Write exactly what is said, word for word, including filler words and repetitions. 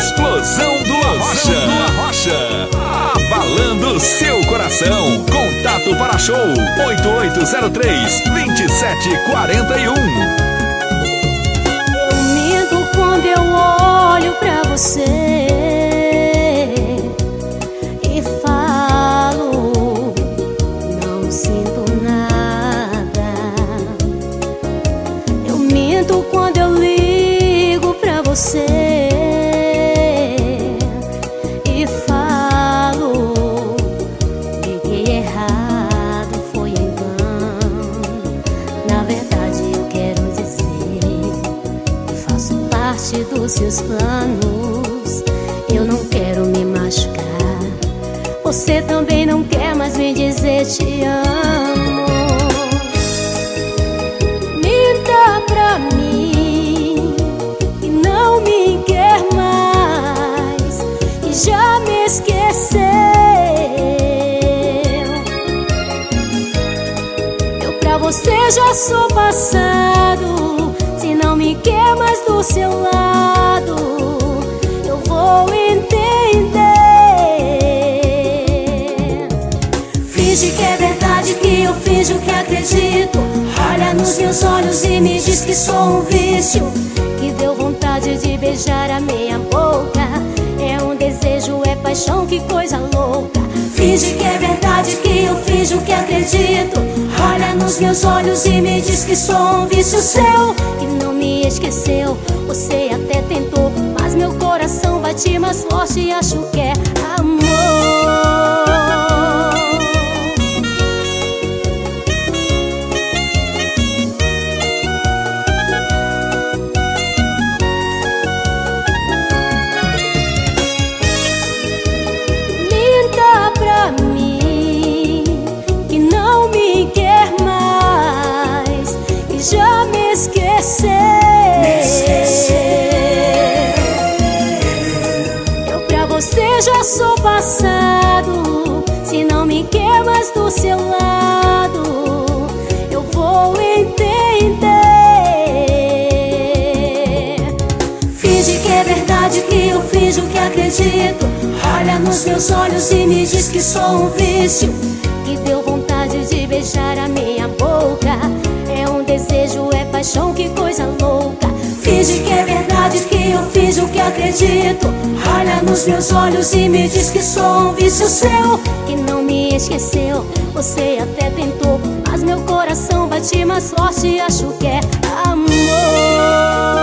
Explosão do Arrocha, do Arrocha, abalando seu coração. Contato para show oito oito zero três, dois sete quatro um. Eu minto quando eu olho pra você e falo, não sinto nada. Eu minto quando eu ligo pra você e falo, liguei errado, foi em vão. Na verdade eu quero dizer, faço parte dos seus planos. Eu não quero me machucar, você também não quer mais me dizer te amo. Minta pra mim que não me quer mais e já me esqueceu. Eu pra você já sou passado. Se não me quer mais do seu lado, eu vou entender. Finge que é verdade que eu finjo que acredito. Olha nos meus olhos e me diz que sou um vício, que deu vontade de beijar a minha boca. É um desejo, é paixão, que coisa louca. Finge que é verdade que eu finjo que acredito. Olha nos meus olhos e me diz que sou um vício seu, que não me esqueceu. Você até tentou, mas meu coração bate mais forte e acho que é amor. Minta pra mim que não me quer mais e já me esqueceu. Eu pra você já sou passado. Se não me quer mais do seu lado, eu vou entender. Finge que é verdade que eu finjo que acredito. Olha nos meus olhos e me diz que sou um vício, que deu vontade de beijar a minha boca. É um desejo, é paixão, que coisa louca. Finge que é verdade que eu finjo que acredito. Olha nos meus olhos e me diz que sou um vício seu, que não me esqueceu. Você até tentou, mas meu coração bate mais forte e acho que é amor.